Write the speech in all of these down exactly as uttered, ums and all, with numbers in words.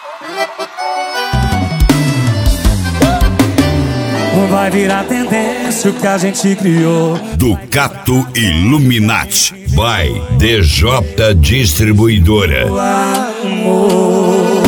Vai virar tendência o que a gente criou. Ducato Illuminati. Vai, D J Distribuidora. O amor.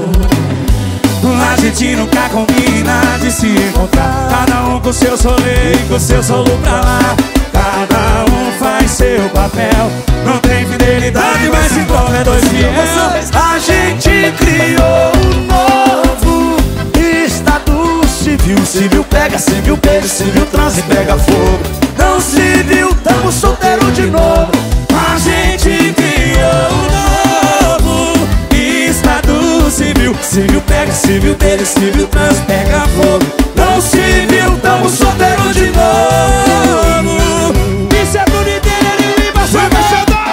A gente nunca combina de se encontrar. Cada um com seu solê e com seu solo pra lá. Cada um faz seu papel. Não tem fidelidade, mas se envolve é dois fiéis. A gente criou um novo estado civil. Civil pega, civil beijo, civil transa e pega fogo. Não civil, tamo solteiro de novo. A gente criou um novo estado civil. Civil pega, civil beijo, civil transa e pega fogo. Não civil, tamo solteiro de novo. Isso é boniteiro e embaixador.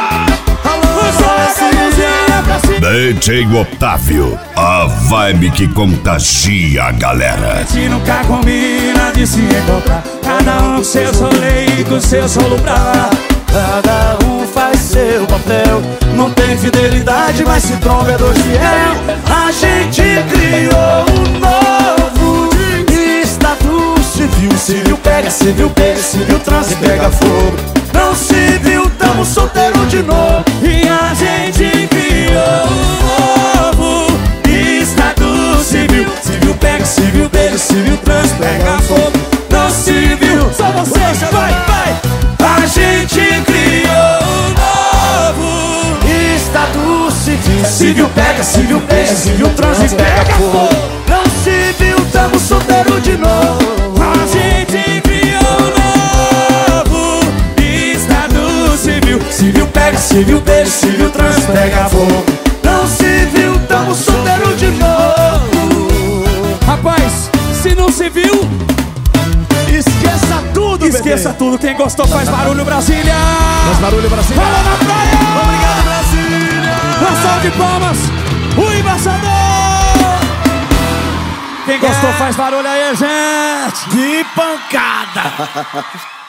D J Otávio, a vibe que contagia a galera. A gente nunca combina de se encontrar. Cada um com seu solê e com seu solo pra lá. Cada um faz seu papel. Não tem fidelidade, mas se tromba é dois fiel. A gente criou um novo estado civil. Civil pega, civil beijo, civil transa e pega fogo. Não civil, tamo solteiro de novo. E a gente criou um novo estado civil. Civil pega, civil beijo, civil transa, pega fogo. Não civil, só vocês, vai, vai. A gente criou um novo estado civil. Civil pega, civil beijo, civil transa e pega fogo. Não civil, tamo solteiro de novo. A gente criou um novo estado civil. Civil pega, civil beijo, civil transa, pega fogo. Não civil, tamo solteiro de novo. Rapaz, se não se viu, esqueça tudo, esqueça bebê. tudo. Quem gostou faz barulho, Brasília. Faz barulho, Brasília. Fala na praia. Obrigado, Brasília. Uma salva de palmas, o embaixador. Quem gostou faz barulho aí, gente. Que pancada.